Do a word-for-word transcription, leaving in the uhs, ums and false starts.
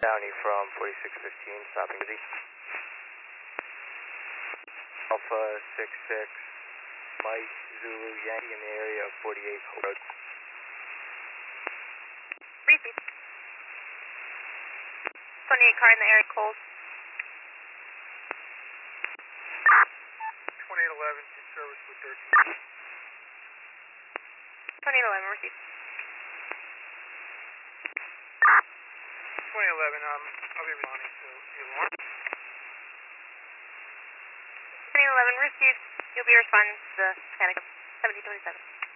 County from forty-six fifteen, stopping busy. Alpha six six, Mike Zulu Yankee in the area of forty-eight Hope Road. Receive. twenty-eight car in the area, cold. twenty-eight eleven, in service with thirteen. twenty-eight eleven, receive. twenty eleven, um, I'll be responding to the alarm. twenty-eight eleven, receive. You'll be responding to the Panic seventeen twenty-seven.